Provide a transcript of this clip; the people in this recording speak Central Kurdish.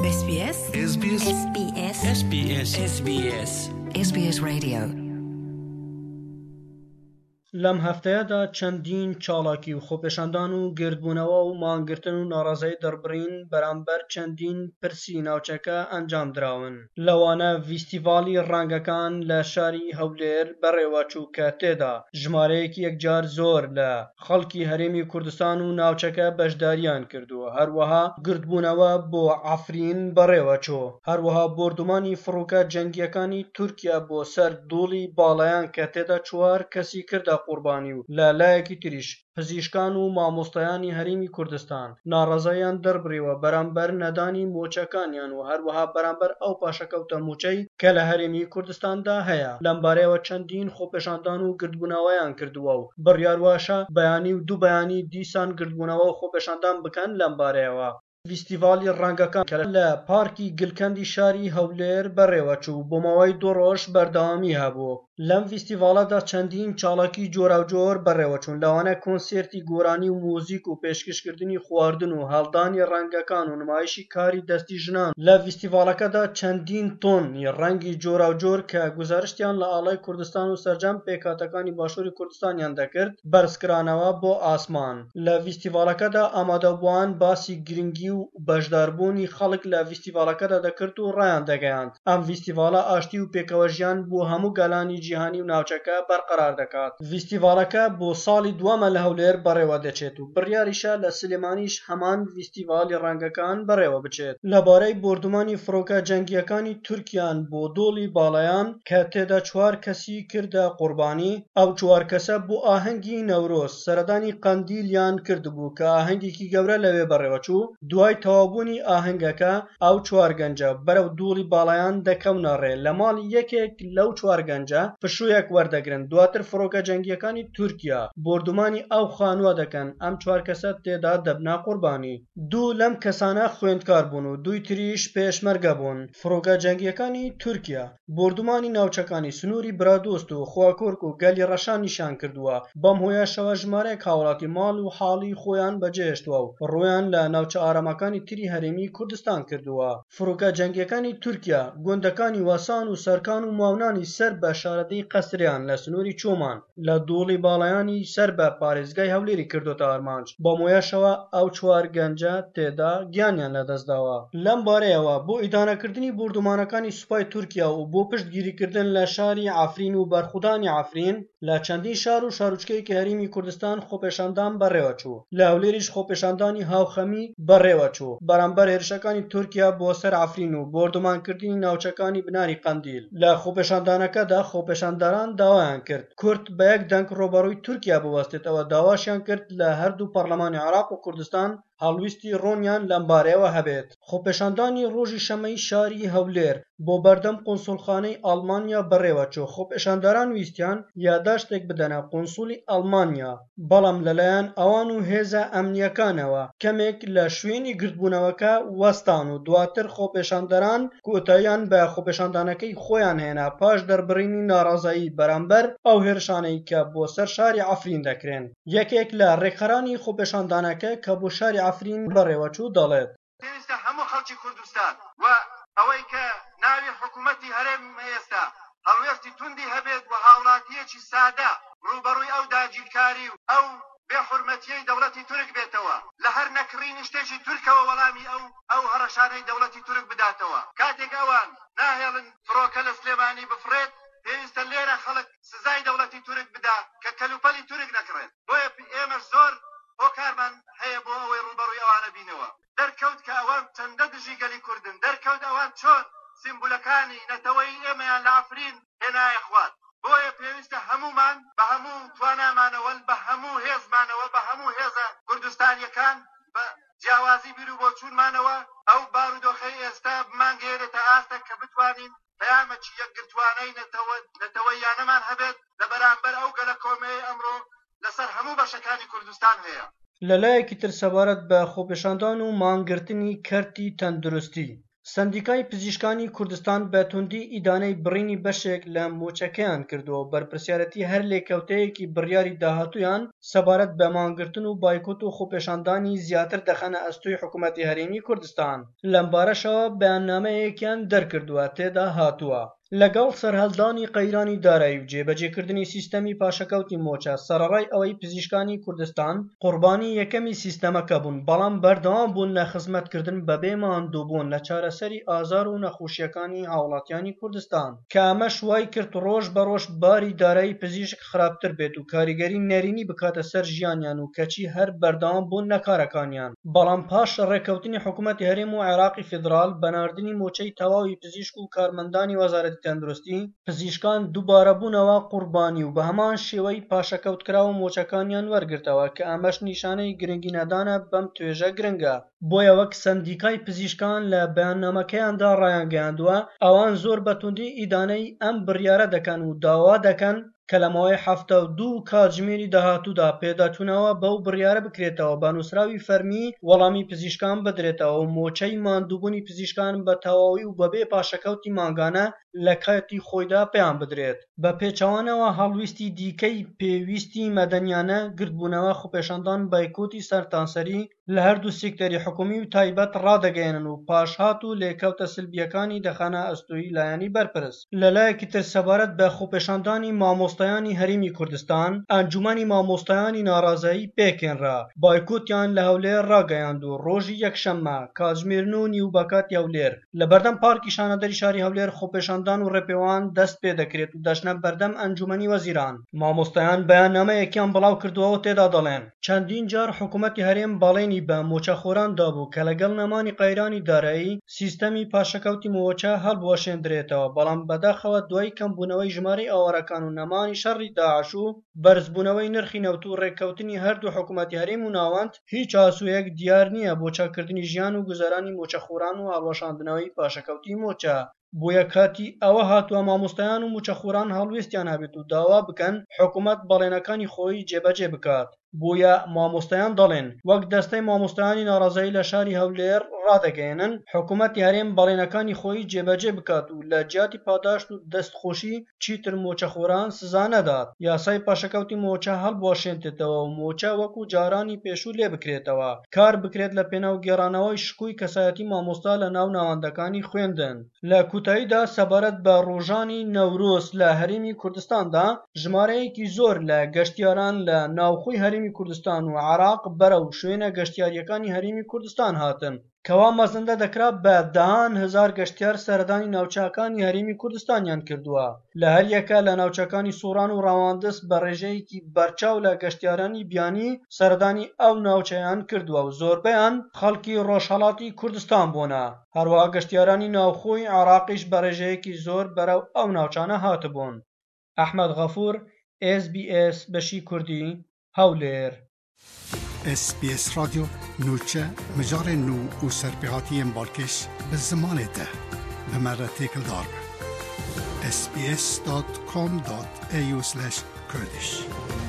SBS SBS SBS SBS SBS SBS Radio لەم هەفتەیەدا چەندین چاڵاکی و خۆپێشاندان و گردبوونەوە و مانگرتن و ناڕەزایی دەربڕین بەرامبەر چەندین پرسی ناوچەکە ئەنجام دراون. لەوانە ڤیستیڤالی ڕەنگەکان لە شاری هەولێر بەڕێوەچوو کە تێدا ژمارەیەکی یەکجار زۆر لە خەڵکی هەرێمی کوردستان و ناوچەکە بەشداریان کردووە. هەروەها گردبوونەوە بۆ عەفرین بەڕێوەچوو. هەروەها بۆردومانی فڕۆکە جەنگیەکانی تورکیا بۆ سەر دۆڵی باڵایان کە تێدا 4 کەسی کردە قوربانی و لە لایەکی تریش پزیشکان و مامۆستایانی هەرێمی کوردستان ناڕەزاییان دەربڕیوە بەرامبەر نەدانی موچەکانیان و هەروەها بەرامبەر ئەو پاشەکەوتە موچەی کە لە هەرێمی کوردستاندا هەیە. لەم بارەیەوە چەندین خۆپێشاندان و گردبوونەوەیان کردووە و بڕیارواشە بەیانی و دوو بەیانی دیسان گردبوونەوە و خۆپێشاندان بکەن لەم بارەیەوە. ڤیستیڤالی ڕەنگەکان کە لە پارکی گلکەندی شاری هەولێر بەڕێوەچوو بۆ ماوەی 2 ڕۆژ بەردەوامی هەبوو. لەم ڤیستیڤالەدا چەندین چاڵاکی جۆراوجۆر بەڕێوەچوون، لەوانە کۆنسێرتی گۆرانی و مۆزیک و پێشکەشکردنی خواردن و هەڵدانی ڕەنگەکان و نمایشی کاری دەستی ژنان. لە ڤیستیڤالەکەدا چەندین تۆنی ڕەنگی جۆراوجۆر کە گوزارشتیان لە ئاڵای کوردستان و سەرجەم پێکهاتەکانی باشووری کوردستانیان دەکرد بەرزکرانەوە بۆ ئاسمان. لە ڤیستیڤالەکەدا ئامادەبووان باسی گرنگی و بەشداربوونی خەڵک لە ڤیستیڤالەکەدا دەکرد و ڕایان دەگەیاند. ئەم ڤیستیڤالە ئاشتی و پێکەوەژیان بۆ هەموو گەلانی جیهانی و ناوچەکە بەرقەرار دەکات. ڤیستیڤالەکە بۆ ساڵی دووەمە لە هەولێر بەڕێوە دەچێت و بڕیاریشە لە سلێمانیش هەمان ڤیستیڤالی ڕەنگەکان بەڕێوە بچێت. لەبارەی بۆردومانی فڕۆکە جەنگیەکانی تورکیان بۆ دۆڵی باڵایان کە تێدا 4 کەسی کردە قوربانی، ئەو 4 کەسە بۆ ئاهەنگی نەورۆز سەردانی قەندیلیان کردبوو کە ئاهەنگێکی گەورە لەوێ بەڕێوەچوو. دوای تەوابوونی ئاهەنگەکە ئەو 4 گەنجە بەرەو دۆڵی باڵایان دەکەونە ڕێ. لە ماڵی یەکێک لەو 4 گەنجە پشوویەک وەردەگرن. دواتر فڕۆکە جەنگیەکانی تورکیا بۆردومانی ئەو خانووە دەکەن. ئەم 4 کەسە تێدا دەبنە قوربانی. 2 لەم کەسانە خوێندکار بوون و 2 تریش پێشمەرگە بوون. فڕۆکە جەنگیەکانی تورکیا بۆردومانی ناوچەکانی سنووری برادۆست و خواکۆرک و گەلی ڕەشان نیشان کردووە. بەم هۆیەشەوە ژمارەیەک هاوڵاتی ماڵ و حاڵی خۆیان بەجێهێشتووە و ڕۆیان لە ناوچە ئارامەکانی تری هەرێمی کوردستان کردووە. فڕۆکە جەنگیەکانی تورکیا گوندەکانی وەسان و سەرکان و ماونانی سەر بە شارەدەی قەسریان لە سنووری چۆمان لە دۆڵی باڵایانی سەر بە پارێزگای هەولێری کردوتە ئارمانج. بەم هۆیەشەوە ئەو 4 گەنجە تێدا گیانیان لەدەستداوە. لەم بارەیەوە بۆ ئیدانەکردنی بۆردومانەکانی سوپای تورکیا و بۆ پشتگیریکردن لە شاری عەفرین و بەرخودانی عەفرین لە چەندین شار و شارۆچکەیەکی هەرێمی کوردستان خۆپێشاندان بەڕێوەچوو. لە هەولێریش خۆپێشاندانی هاوخەمی بەڕێوەچوو بەرامبەر هێرشەکانی تورکیا بۆ سەر عەفرین و بۆردومانکردنی ناوچەکانی بناری قەندیل. لە خۆپێشاندانەکەدا خۆپێشانداران داوایان کرد کورد بە یەک دەنگ ڕۆبەڕووی تورکیا بوەستێتەوە. داواشیان کرد لە هەردوو پەرلەمانی عێراق و کوردستان هەڵویستی ڕۆنیان لەم بارەیەوە هەبێت. خۆپێشاندانی ڕۆژی شەمەی شاری هەولێر بۆ بەردەم قۆنسوڵخانەی ئەڵمانیا بەڕێوەچوو. خۆپێشانداران ویستیان یادداشتێک بدەنە قۆنسوڵی ئەڵمانیا، بەڵام لەلایەن ئەوان و هێزە ئەمنیەکانەوە کەمێک لە شوێنی گردبوونەوەکە وەستان و دواتر خۆپێشاندەران کۆتاییان بە خۆپێشاندانەکەی خۆیان هێنا پاش دەربڕینی ناڕەزایی بەرامبەر ئەو هێرشانەی کە بۆ سەر شاری عەفرین دەکرێن. یەکێک لە ڕێکخەرانی خۆپێشاندانەکە کە بۆ شاری عەفرین بەڕێوەچوو دەڵێت: پێویستە هەموو خەڵکی کوردستان و ئەوەی کە ناوی حکوومەتی هەرێم ئێستا هەڵوێستی توندی هەبێت و هاوڵاتیەکی سادە ڕوبەڕووی ئەو داگیرکاری و ئەو بێحورمەتیەی دەوڵەتی تورک بێتەوە، لە هەر نەکڕینی شتێکی تورکەوە وەڵامی ئەو هەڕەشانەی دەوڵەتی تورک بداتەوە. کاتێک ئەوان ناهێڵن فڕۆکە لە سلێمانی بفرێت، پێویستە لێرە خەڵک سزای دەوڵەتی تورک بدا کە کەلوپەلی تورک نەکڕێت. بۆیە ئێمەش زۆر هۆکارمان هەیە بۆ ئەوەی ڕوبەڕووی ئەوانە بینەوە. دەرکەوت کە ئەوان چەندە دژی گەلی کوردن، دەرکەوت ئەوان چۆن سیمبولەکانی نەتەوەی ئێمەیان لە عەفرین هێنایە خوارد. بۆیە پێویستە هەمومان بە هەموو توانامانەوە بە هەموو هێزمانەوە بە هەموو هێزە کوردستانیەکان بە جیاوازی بیر و بۆچوونمانەوە ئەو بارودۆخەی ئێستا بمانگەێنێتە ئاستە کە بتوانین پەیامێکی یەکگرتوانەی نەتەوەییانەمان هەبێت لە بەرامبەر ئەو گەلە کۆمەی ئەمڕۆ لەسەر هەموو بەشەکانی کوردستان هەیە. لەلایەکی تر سەبارەت بە خۆپێشاندان و مانگرتنی کەرتی تەندروستی سندیکای پزیشکانی کوردستان بە توندی ئیدانەی بڕینی بەشێک لە موچەکەیان کردووە بەرپرسیارەتی هەر لێکەوتەیەکی بڕیاری داهاتوویان سەبارەت بە مانگرتن و بایکۆت و خۆپێشاندانی زیاتر دەخەنە ئەستۆی حکوومەتی هەرێمی کوردستان. لەم بارەشەوە بەیاننامەیەکیان دەرکردووە تێدا هاتووە لەگەڵ سەرهەڵدانی قەیرانی دارایی و جێبەجێکردنی سیستەمی پاشەکەوتی مۆچە سەرەڕای ئەوەی پزیشکانی کوردستان قوربانی یەکەمی سیستەمەکە بوون بەڵام بەردەوام بوون لە خزمەتکردن بەبێ ماندووبوون لە چارەسەری ئازار و نەخۆشیەکانی هاوڵاتیانی کوردستان کە ئەمەش وای کرد ڕۆژ بەڕۆژ باری دارایی پزیشک خراپتر بێت و کاریگەری نەرینی بکاتە سەر ژیانیان و کەچی هەر بەردەوام بوون لە کارەکانیان. بەڵام پاش ڕێکەوتنی حکوومەتی هەرێم و عێراقی فیدراڵ بەناردنی مۆچەی تەواوی پزیشک و کارمەندانی وەزارەتی تەندروستی پزیشکان دووبارە بوونەوە قوربانی و بە هەمان شێوەی پاشەکەوتکراوە مۆچەکانیان وەرگرتەوە کە ئەمەش نیشانەی گرنگی نەدانە بەم توێژە گرنگە. بۆیە وەک سندیکای پزیشکان لە بەیاننامەکەیاندا ڕایانگەیاندووە ئەوان زۆر بەتوندی ئیدانەی ئەم بڕیارە دەکەن و داوا دەکەن کە لە ماوەی 72 کاتژمێری داهاتوودا پێداچوونەوە بەو بڕیارە بکرێتەوە بە نووسراوی فەرمی وەڵامی پزیشکان بدرێتەوە و مۆچەی ماندووبوونی پزیشکان بە تەواوی و بەبێ پاشەکەوتی مانگانە لە کاتی خۆیدا پێیان بدرێت. بە پێچەوانەوە هەڵویستی دیکەی پێویستی مەدەنیانە گرتبوونەوە خۆپێشاندان بایکۆتی سەرتاسەری لە هەردوو سێکتەری حکومی و تایبەت ڕادەگەیەنن و پاشهات و لێکەوتە سلبیەکانی دەخەنە ئەستۆیی لایەنی بەرپرس. لەلایەکی تر سەبارەت بە خۆپێشاندانی مامۆستایانی هەرێمی کوردستان ئەنجومەنی مامۆستایانی ناڕازایی پێکێنرا بایکۆتیان لە هەولێر ڕاگەیاند و ڕۆژی یەکشەممە کاتژمێر 9 بەکاتی هەولێر لە بەردەم پارکی شانەدەری شاری هەولێر خۆپێشاندان و ڕێپێوان دەست پێ دەکرێت و دەچنە بەردەم ئەنجومەنی وەزیران. مامۆستایان بەیاننامەیەکیان بڵاو کردووە تێدا دەڵێن چەندین جار حکوومەتی هەرێم باڵێنی بە مۆچەخۆران دابوو کە لەگەڵ نەمانی قەیرانی دارایی سیستەمی پاشەکەوتی مۆچە هەڵبوەشێندرێتەوە بەڵام بەداخەوە دوای کەمبوونەوەی ژمارەی ئاوارەکان و نەمانی شەڕی داعش و بەرزبوونەوەی نرخی نەوت و ڕێککەوتنی هەردوو حکوومەتی هەرێم و ناوەند هیچ ئاسوویەک دیار نییە بۆ چاکردنی ژیان و گوزەرانی مۆچەخۆران و هەڵوەشاندنەوەی پاشەکەوتی مۆچە. بۆیە کاتی ئەوە هاتووە مامۆستایان و موچەخۆران هەڵویستیان هەبێت و داوا بکەن حکوومەت بەڵێنەکانی خۆی جێبەجێ بکات. بۆیە مامۆستایان دەڵێن وەک دەستەی مامۆستایانی ناڕازایی لە شاری هەولێر ڕادەگەیەنن حکوومەتی هەرێم بەڵێنەکانی خۆی جێبەجێ بکات و لە جیاتی پاداشت و دەستخۆشی چیتر مۆچەخۆران سزا نەدات. یاسای پاشەکەوتی مۆچە هەڵبوەشێنرێتەوە و مۆچە وەکو جارانی پێشوو لێ بکرێتەوە کار بکرێت لە پێناو گێڕانەوەی شکووی کەسایەتی مامۆستا لە ناو ناوەندەکانی خوێندن. لە کوتاییدا سەبارەت بە ڕۆژانی نەورۆز لە هەرێمی کوردستاندا ژمارەیەکی زۆر لە گەشتیاران لە ناوخۆی هەرێمی کوردستان و عێراق بەرەو شوێنە گەشتیاریەکانی هەرێمی کوردستان هاتن کەوا مەزەندە دەکرا بە دەهان هزار گەشتیار سەردانی ناوچەکانی هەرێمی کوردستانیان کردووە. لە هەر یەکە لە ناوچەکانی سووران و ڕاواندز بە ڕێژەیەکی بەرچاو لە گەشتیارانی بیانی سەردانی ئەو ناوچەیان کردووە و زۆربەیان خەڵکی ڕۆژهەڵاتی کوردستان بوونە. هەروەها گەشتیارانی ناوخۆی عێراقیش بە ڕێژەیەکی زۆر بەرەو ئەو ناوچانە هاتبوون. ئەحمەد غەفوور SBS بەشی کوردی هەولێر. SBS رادیو نوچه مجار نو و سرپیهاتیان بالکش به زمانه ده به مرة تکل دار sbs.com.au/Kurdish